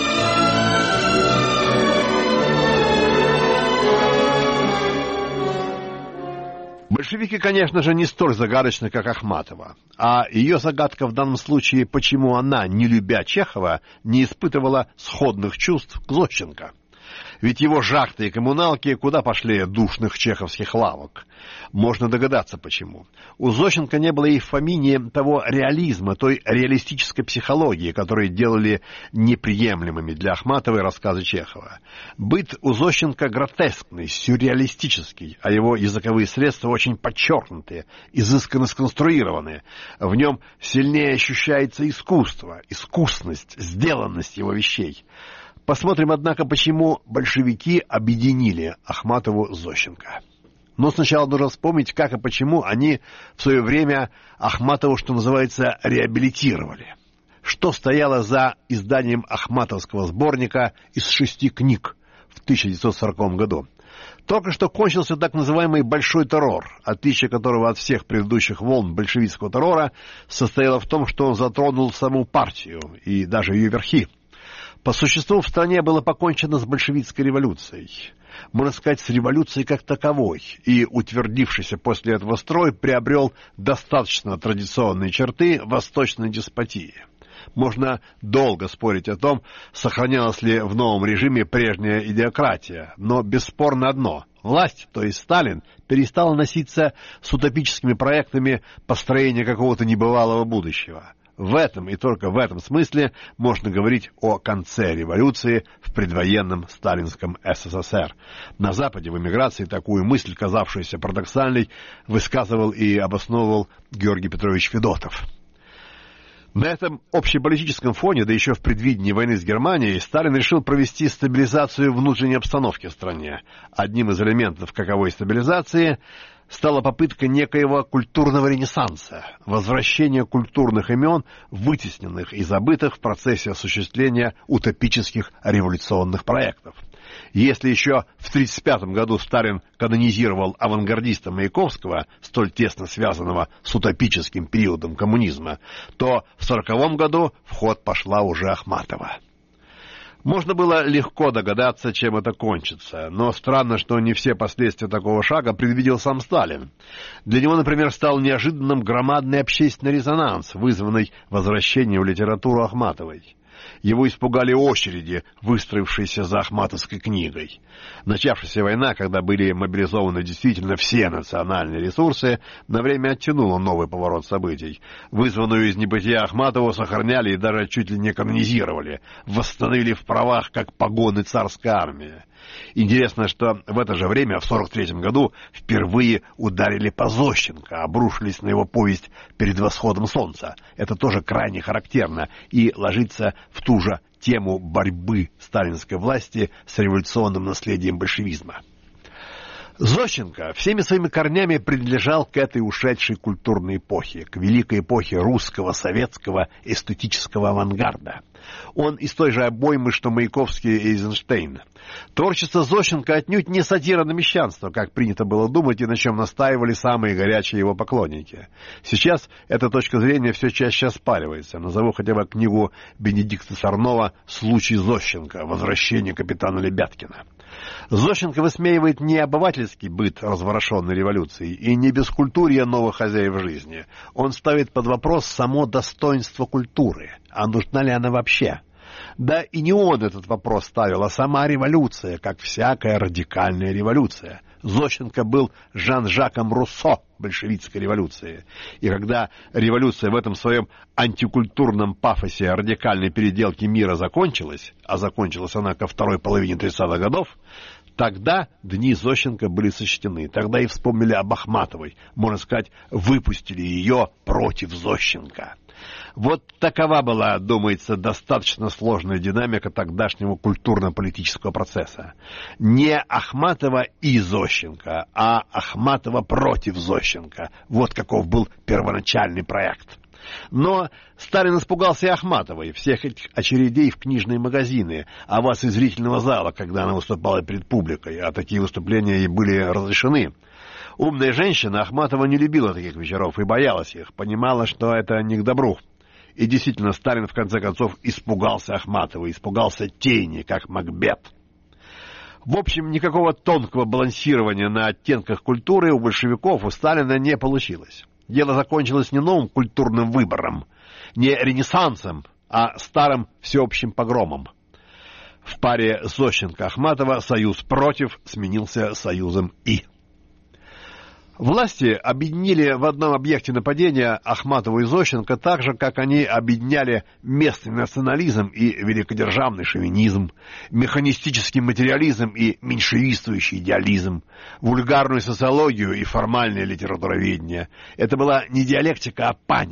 [SPEAKER 7] Большевики, конечно же, не столь загадочны, как Ахматова. А ее загадка в данном случае, почему она, не любя Чехова, не испытывала сходных чувств к Зощенко. Ведь его жахты и коммуналки куда пошлее душных чеховских лавок. Можно догадаться, почему. У Зощенко не было и в помине того реализма, той реалистической психологии, которые делали неприемлемыми для Ахматовой рассказы Чехова. Быт у Зощенко гротескный, сюрреалистический, а его языковые средства очень подчеркнутые, изысканно сконструированные. В нем сильнее ощущается искусство, искусность, сделанность его вещей. Посмотрим, однако, почему большевики объединили Ахматову с Зощенко. Но сначала нужно вспомнить, как и почему они в свое время Ахматову, что называется, реабилитировали. что стояло за изданием ахматовского сборника из шести книг в тысяча девятьсот сороковом году. Только что кончился так называемый «большой террор», отличие которого от всех предыдущих волн большевистского террора состояло в том, что он затронул саму партию и даже ее верхи. По существу в стране было покончено с большевистской революцией, можно сказать, с революцией как таковой, и утвердившийся после этого строй приобрел достаточно традиционные черты восточной деспотии. Можно долго спорить о том, сохранялась ли в новом режиме прежняя идиократия, но бесспорно одно – власть, то есть Сталин, перестала носиться с утопическими проектами построения какого-то небывалого будущего. В этом и только в этом смысле можно говорить о конце революции в предвоенном сталинском СССР. На Западе в эмиграции такую мысль, казавшуюся парадоксальной, высказывал и обосновывал Георгий Петрович Федотов. На этом общеполитическом фоне, да еще в предвидении войны с Германией, Сталин решил провести стабилизацию внутренней обстановки в стране. Одним из элементов каковой стабилизации стала попытка некоего культурного ренессанса, возвращения культурных имен, вытесненных и забытых в процессе осуществления утопических революционных проектов. Если еще в тридцать пятом году Сталин канонизировал авангардиста Маяковского, столь тесно связанного с утопическим периодом коммунизма, то в сороковом году в ход пошла уже Ахматова. Можно было легко догадаться, чем это кончится, но странно, что не все последствия такого шага предвидел сам Сталин. Для него, например, стал неожиданным громадный общественный резонанс, вызванный возвращением в литературу Ахматовой. Его испугали очереди, выстроившиеся за ахматовской книгой. Начавшаяся война, когда были мобилизованы действительно все национальные ресурсы, на время оттянула новый поворот событий. Вызванную из небытия Ахматову сохраняли и даже чуть ли не канонизировали, восстановили в правах как погоны царской армии. Интересно, что в это же время, в сорок третьем году, впервые ударили по Зощенко, обрушились на его повесть «Перед восходом солнца». Это тоже крайне характерно и ложится в ту же тему борьбы сталинской власти с революционным наследием большевизма. Зощенко всеми своими корнями принадлежал к этой ушедшей культурной эпохе, к великой эпохе русского, советского, эстетического авангарда. Он из той же обоймы, что Маяковский и Эйзенштейн. Творчество Зощенко отнюдь не сатира на мещанство, как принято было думать и на чем настаивали самые горячие его поклонники. Сейчас эта точка зрения все чаще оспаривается. Назову хотя бы книгу Бенедикта Сорнова «Случай Зощенко. Возвращение капитана Лебяткина». Зощенко высмеивает не обывательский быт разворошенной революции и не бескультурье новых хозяев жизни. Он ставит под вопрос само достоинство культуры, а нужна ли она вообще. Да и не он этот вопрос ставил, а сама революция, как всякая радикальная революция. Зощенко был Жан-Жаком Руссо большевистской революции. И когда революция в этом своем антикультурном пафосе радикальной переделки мира закончилась, а закончилась она ко второй половине тридцатых годов, тогда дни Зощенко были сочтены. Тогда и вспомнили об Ахматовой. Можно сказать, выпустили ее против Зощенко. Вот такова была, думается, достаточно сложная динамика тогдашнего культурно-политического процесса. Не Ахматова и Зощенко, а Ахматова против Зощенко. Вот каков был первоначальный проект. Но Сталин испугался и Ахматовой, всех этих очередей в книжные магазины, а вас из зрительного зала, когда она выступала перед публикой, а такие выступления ей были разрешены. Умная женщина Ахматова не любила таких вечеров и боялась их, понимала, что это не к добру. И действительно, Сталин в конце концов испугался Ахматовой, испугался тени, как Макбет. В общем, никакого тонкого балансирования на оттенках культуры у большевиков, у Сталина не получилось. Дело закончилось не новым культурным выбором, не ренессансом, а старым всеобщим погромом. В паре Зощенко-Ахматова союз «против» сменился союзом «и». Власти объединили в одном объекте нападения Ахматову и Зощенко так же, как они объединяли местный национализм и великодержавный шовинизм, механистический материализм и меньшевистующий идеализм, вульгарную социологию и формальное литературоведение. Это была не диалектика, а паника.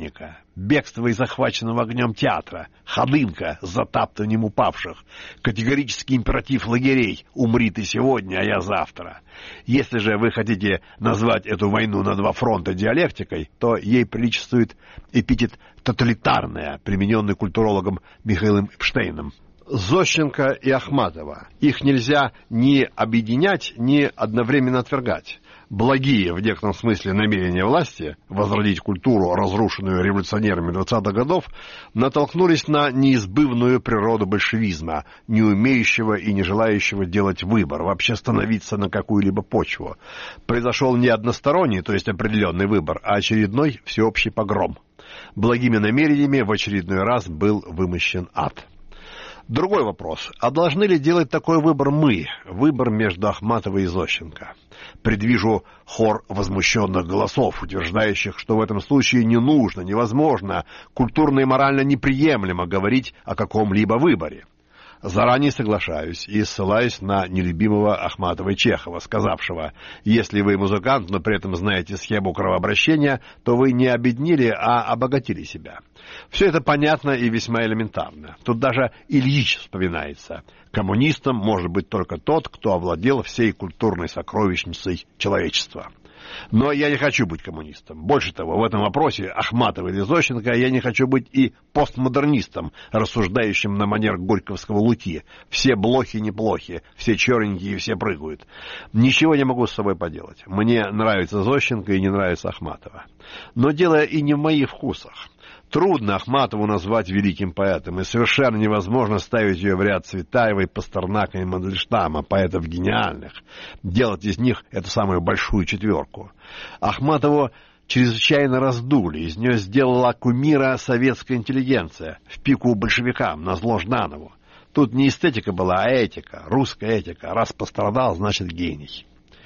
[SPEAKER 7] бегство из захваченного огнем театра, ходынка с затаптыванием упавших, категорический императив лагерей «умри ты сегодня, а я завтра». Если же вы хотите назвать эту войну на два фронта диалектикой, то ей приличествует эпитет «тоталитарная», примененный культурологом Михаилом Эпштейном. Зощенко и Ахматова. Их нельзя ни объединять, ни одновременно отвергать. Благие в некотором смысле намерения власти возродить культуру, разрушенную революционерами двадцатых годов, натолкнулись на неизбывную природу большевизма, не умеющего и не желающего делать выбор, вообще становиться на какую-либо почву. Произошел не односторонний, то есть определенный выбор, а очередной всеобщий погром. Благими намерениями в очередной раз был вымощен ад. Другой вопрос. А должны ли делать такой выбор мы? Выбор между Ахматовой и Зощенко. Предвижу хор возмущенных голосов, утверждающих, что в этом случае не нужно, невозможно, культурно и морально неприемлемо говорить о каком-либо выборе. Заранее соглашаюсь и ссылаюсь на нелюбимого Ахматовой Чехова, сказавшего: «Если вы музыкант, но при этом знаете схему кровообращения, то вы не обеднили, а обогатили себя». Все это понятно и весьма элементарно. Тут даже Ильич вспоминается. Коммунистом может быть только тот, кто овладел всей культурной сокровищницей человечества. Но я не хочу быть коммунистом. Больше того, в этом вопросе Ахматова или Зощенко я не хочу быть и постмодернистом, рассуждающим на манер горьковского Луки. Все блохи неплохи, все черненькие и все прыгают. Ничего не могу с собой поделать. Мне нравится Зощенко и не нравится Ахматова. Но дело и не в моих вкусах. Трудно Ахматову назвать великим поэтом, и совершенно невозможно ставить ее в ряд Цветаевой, Пастернака и Мандельштама, поэтов гениальных, делать из них эту самую большую четверку. Ахматову чрезвычайно раздули, из нее сделала кумира советская интеллигенция, в пику большевикам, назло Жданову. Тут не эстетика была, а этика, русская этика. Раз пострадал, значит гений.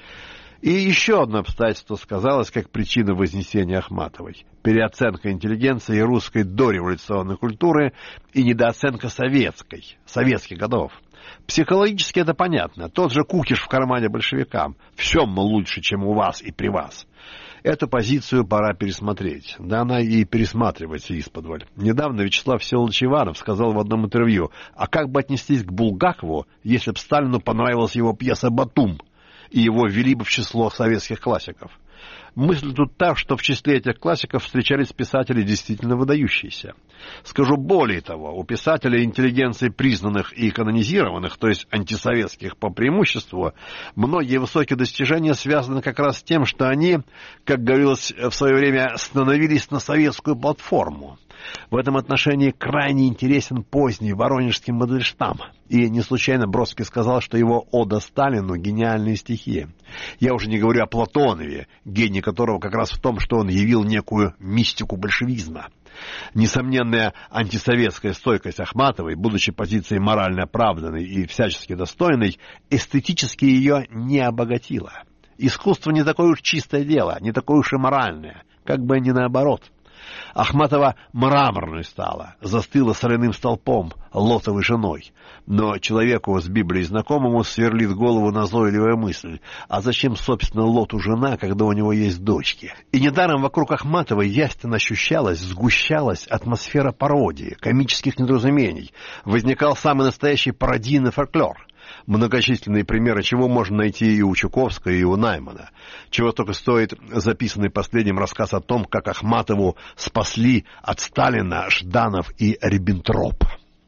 [SPEAKER 7] И еще одно обстоятельство сказалось как причина вознесения Ахматовой. Переоценка интеллигенции и русской дореволюционной культуры и недооценка советской, советских годов. Психологически это понятно. Тот же Кукиш в кармане большевикам. Все, мол, лучше, чем у вас и при вас. Эту позицию пора пересмотреть. Да она и пересматривается исподволь. Недавно Вячеслав Всеволодович Иванов сказал в одном интервью: а как бы отнеслись к Булгакову, если бы Сталину понравилась его пьеса «Батум», и его ввели бы в число советских классиков. Мысль тут та, что в числе этих классиков встречались писатели действительно выдающиеся. Скажу более того, у писателей интеллигенции признанных и канонизированных, то есть антисоветских по преимуществу, многие высокие достижения связаны как раз с тем, что они, как говорилось в свое время, становились на советскую платформу. В этом отношении крайне интересен поздний воронежский Мандельштам. И не случайно Бродский сказал, что его «Ода Сталину» — гениальные стихи. Я уже не говорю о Платонове, гений которого как раз в том, что он явил некую мистику большевизма. Несомненная антисоветская стойкость Ахматовой, будучи позицией морально оправданной и всячески достойной, эстетически ее не обогатила. Искусство не такое уж чистое дело, не такое уж и моральное, как бы не наоборот. Ахматова мраморной стала, застыла соляным столпом, лотовой женой. Но человеку с Библией знакомому сверлит голову назойливая мысль: а зачем, собственно, Лоту жена, когда у него есть дочки? И недаром вокруг Ахматовой ясно ощущалась, сгущалась атмосфера пародии, комических недоразумений. Возникал самый настоящий пародийный фольклор. Многочисленные примеры чего можно найти и у Чуковского, и у Наймана. Чего только стоит записанный последним рассказ о том, как Ахматову спасли от Сталина Жданов и Риббентроп.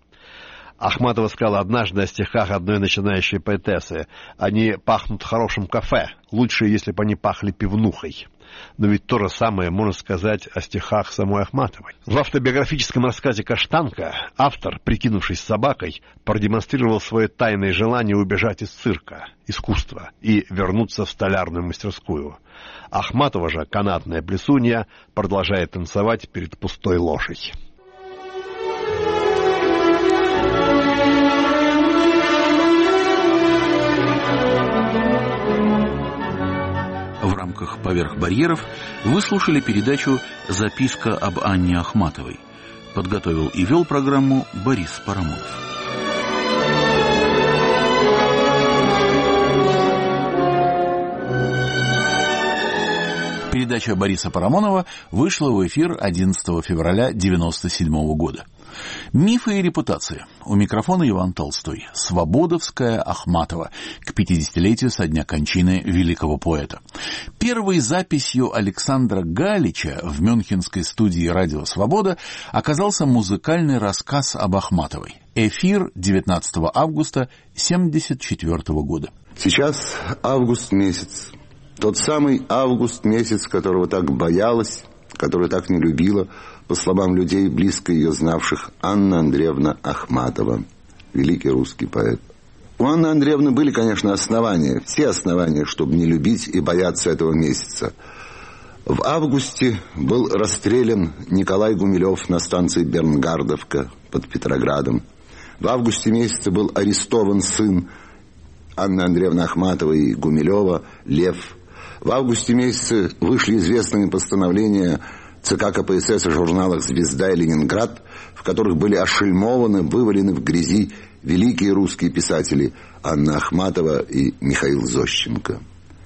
[SPEAKER 7] Ахматова сказала однажды о стихах одной начинающей поэтессы: они пахнут хорошим кафе, лучше, если бы они пахли пивнухой. Но ведь то же самое можно сказать о стихах самой Ахматовой. В автобиографическом рассказе «Каштанка» автор, прикинувшись собакой, продемонстрировал свое тайное желание убежать из цирка, искусства, и вернуться в столярную мастерскую. Ахматова же, канатная плесунья, продолжает танцевать перед пустой ложей.
[SPEAKER 1] В рамках «Поверх барьеров» вы слушали передачу «Записка об Анне Ахматовой». Подготовил и вел программу Борис Парамонов. Передача Бориса Парамонова вышла в эфир одиннадцатого февраля девяносто седьмого года. Мифы и репутация. У микрофона Иван Толстой. Свободовская Ахматова. К пятидесятилетию со дня кончины великого поэта. Первой записью Александра Галича в мюнхенской студии «Радио Свобода» оказался музыкальный рассказ об Ахматовой. Эфир девятнадцатого августа семьдесят четвёртого года.
[SPEAKER 9] Сейчас август месяц. Тот самый август месяц, которого так боялась, который так не любила, по словам людей, близко ее знавших, Анна Андреевна Ахматова, великий русский поэт. У Анны Андреевны были, конечно, основания, все основания, чтобы не любить и бояться этого месяца. В августе был расстрелян Николай Гумилев на станции Бернгардовка под Петроградом. В августе месяце был арестован сын Анны Андреевны Ахматовой и Гумилева, Лев. В августе месяце вышли известные постановления ЦК КПСС о журналах «Звезда» и «Ленинград», в которых были ошельмованы, вывалены в грязи великие русские писатели Анна Ахматова и Михаил Зощенко.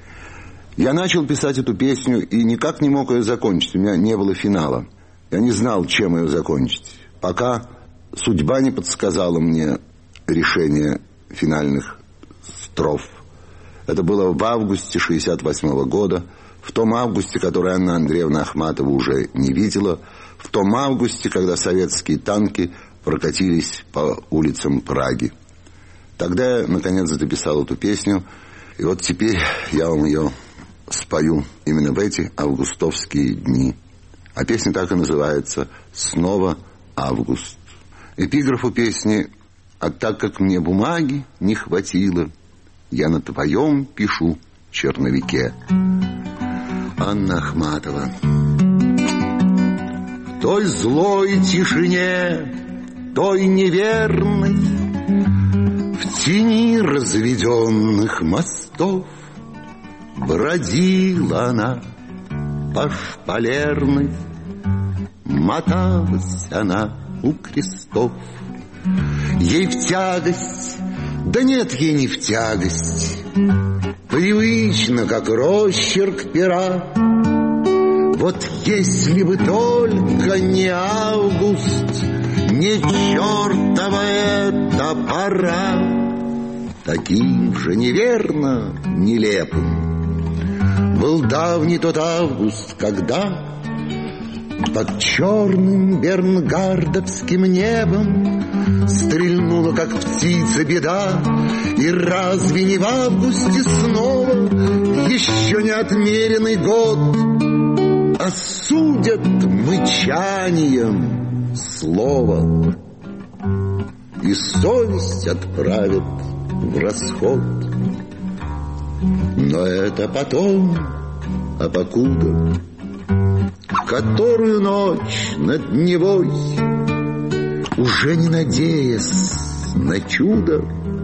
[SPEAKER 9] Я начал писать эту песню и никак не мог ее закончить. У меня не было финала. Я не знал, чем ее закончить, пока судьба не подсказала мне решение финальных строф. Это было в августе шестьдесят восьмого года, в том августе, который Анна Андреевна Ахматова уже не видела, в том августе, когда советские танки прокатились по улицам Праги. Тогда я, наконец, записал эту песню, и вот теперь я вам ее спою именно в эти августовские дни. А песня так и называется «Снова август». Эпиграф у песни: «А так как мне бумаги не хватило, я на твоем пишу черновике». Анна Ахматова. В той злой тишине, той неверной, в тени разведенных мостов бродила она по шпалерной, моталась она у крестов. Ей в тягость, да нет, ей не в тягость, привычно, как росчерк пера. Вот если бы только не август, не чертова эта пора, таким же неверно нелепым был давний тот август, когда под черным бернгардовским небом стрельнула, как птица, беда. И разве не в августе снова еще не отмеренный год осудят мычанием слово и совесть отправят в расход? Но это потом, а покуда, которую ночь над Невой, уже не надеясь на чудо,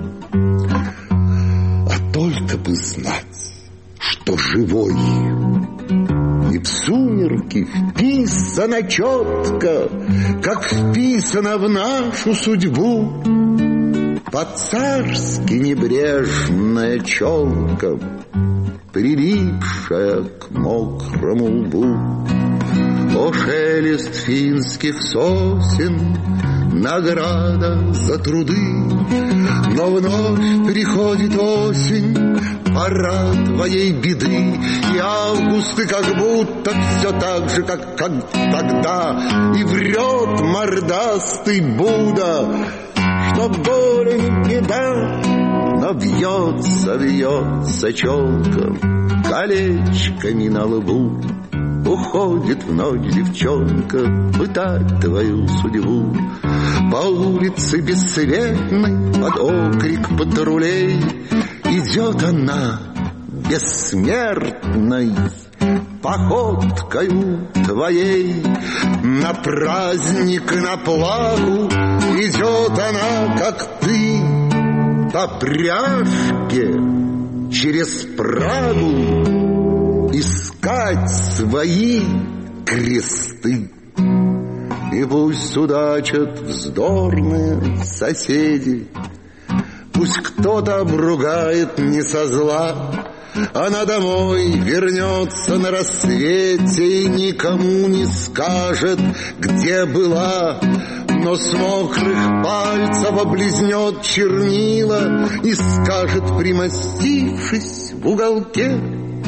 [SPEAKER 9] а только бы знать, что живой. И в сумерки вписано четко, как вписано в нашу судьбу, по-царски небрежная челка, прилипшая к мокрому лбу. О, шелест финских сосен, награда за труды, но вновь приходит осень, пора твоей беды. И августы как будто все так же, как, как тогда, и врет мордастый Будда, что горе не беда, но вьется, вьется челка колечками на лбу. Уходит в ночь девчонка пытать твою судьбу. По улице бесцветной под окрик патрулей идет она бессмертной походкою твоей. На праздник и на плаху идет она, как ты, по пряжке через Прагу искать свои кресты. И пусть судачат вздорные соседи, пусть кто-то обругает не со зла, она домой вернется на рассвете и никому не скажет, где была, но с мокрых пальцев облизнет чернила и скажет, примостившись в уголке: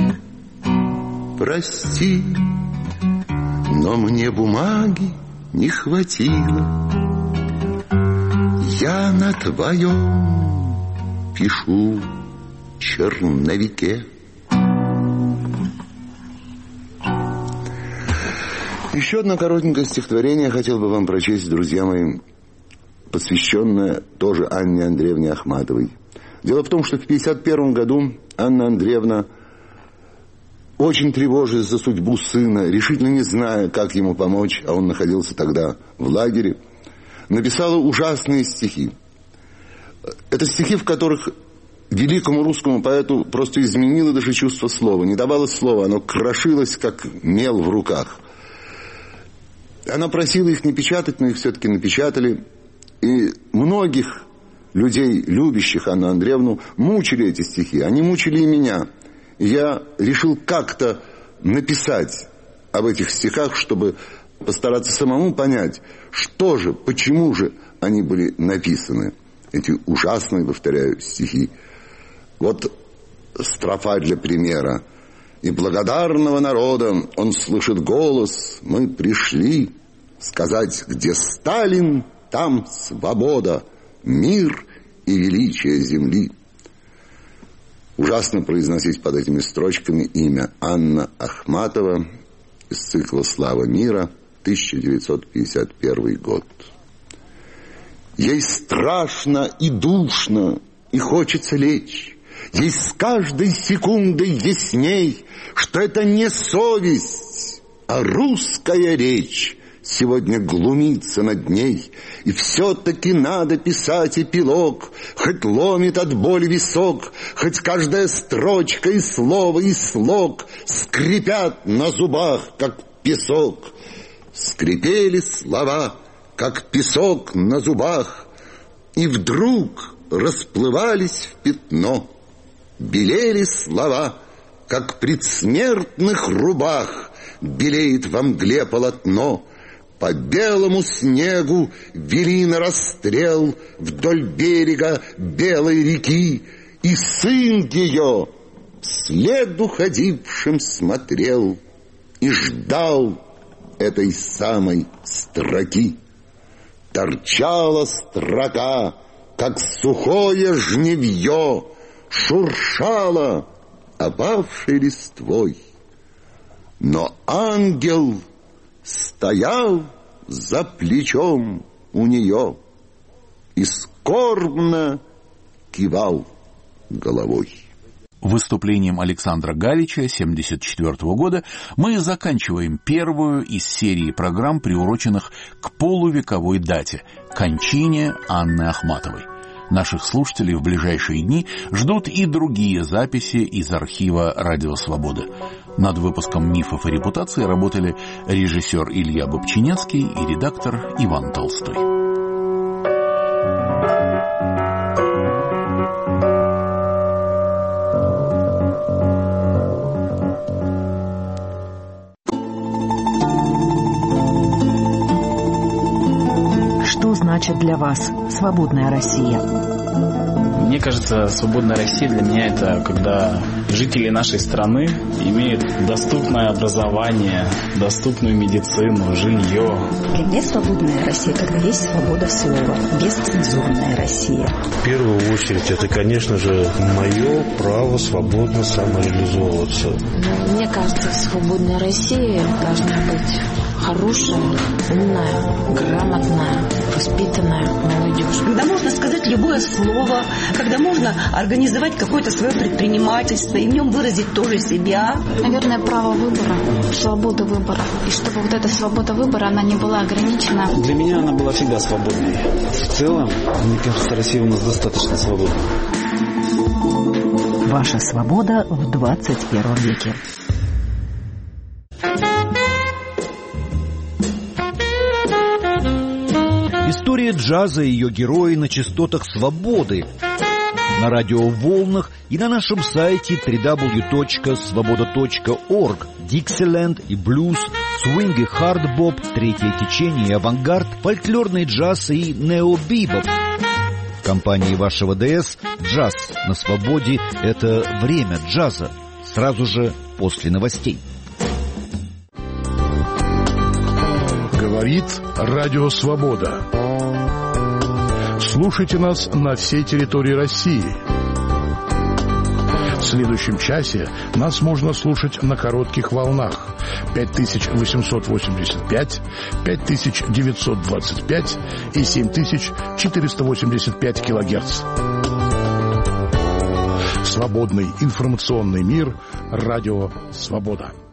[SPEAKER 9] прости, но мне бумаги не хватило. Я на твоем пишу черновике. Еще одно коротенькое стихотворение я хотел бы вам прочесть, друзья мои, посвященное тоже Анне Андреевне Ахматовой. Дело в том, что в пятьдесят первом году Анна Андреевна, очень тревожась за судьбу сына, решительно не зная, как ему помочь, а он находился тогда в лагере, написала ужасные стихи. Это стихи, в которых великому русскому поэту просто изменило даже чувство слова. Не давалось слова, оно крошилось, как мел в руках. Она просила их не печатать, но их все-таки напечатали. И многих людей, любящих Анну Андреевну, мучили эти стихи. Они мучили и меня. И я решил как-то написать об этих стихах, чтобы постараться самому понять, что же, почему же они были написаны. Эти ужасные, повторяю, стихи. Вот строфа для примера. «И благодарного народа он слышит голос, мы пришли сказать, где Сталин, там свобода, мир и величие земли». Ужасно произносить под этими строчками имя Анна Ахматова из цикла «Слава мира», тысяча девятьсот пятьдесят первый год. Ей страшно и душно, и хочется лечь. Ей с каждой секундой ясней, что это не совесть, а русская речь сегодня глумится над ней. И все-таки надо писать эпилог, хоть ломит от боли висок, хоть каждая строчка и слово, и слог скрипят на зубах, как песок. Скрипели слова, как песок на зубах, и вдруг расплывались в пятно. Белели слова, как в предсмертных рубах белеет во мгле полотно. По белому снегу вели на расстрел вдоль берега белой реки, и сын ее вслед уходившим смотрел и ждал этой самой строки. Торчала строка, как сухое жневье, шуршала опавшей листвой. Но ангел стоял за плечом у нее и скорбно кивал головой.
[SPEAKER 1] Выступлением Александра Галича семьдесят четвёртого года мы заканчиваем первую из серии программ, приуроченных к полувековой дате – кончине Анны Ахматовой. Наших слушателей в ближайшие дни ждут и другие записи из архива «Радио Свобода». Над выпуском «Мифов и репутации» работали режиссер Илья Бобчинецкий и редактор Иван Толстой.
[SPEAKER 10] Что значит для вас свободная Россия?
[SPEAKER 11] Мне кажется, свободная Россия для меня это когда жители нашей страны имеют доступное образование, доступную медицину, жилье.
[SPEAKER 10] Для меня свободная Россия, когда есть свобода слова, бесцензурная Россия.
[SPEAKER 12] В первую очередь это, конечно же, мое право свободно самореализовываться.
[SPEAKER 13] Мне кажется, свободная Россия должна быть хорошая, умная, грамотная, воспитанная молодежь.
[SPEAKER 14] Когда можно сказать любое слово, когда можно организовать какое-то свое предпринимательство и в нем выразить тоже себя.
[SPEAKER 13] Наверное, право выбора, свобода выбора. И чтобы вот эта свобода выбора, она не была ограничена.
[SPEAKER 15] Для меня она была всегда свободной. В целом, мне кажется, Россия у нас достаточно свободна.
[SPEAKER 10] Ваша свобода в двадцать первом веке.
[SPEAKER 16] История джаза и ее герои на частотах свободы. на радиоволнах и на нашем сайте дабл ю дабл ю дабл ю точка свобода точка орг. Диксиленд и блюз, свинг и хардбоп, третье течение и авангард, фольклорный джаз и необибоп. В компании вашего ДС «Джаз на свободе» — это время джаза, сразу же после новостей.
[SPEAKER 17] Говорит Радио Свобода. Слушайте нас на всей территории России. В следующем часе нас можно слушать на коротких волнах пять тысяч восемьсот восемьдесят пять, пять тысяч девятьсот двадцать пять и семь тысяч четыреста восемьдесят пять килогерц. Свободный информационный мир. Радио Свобода.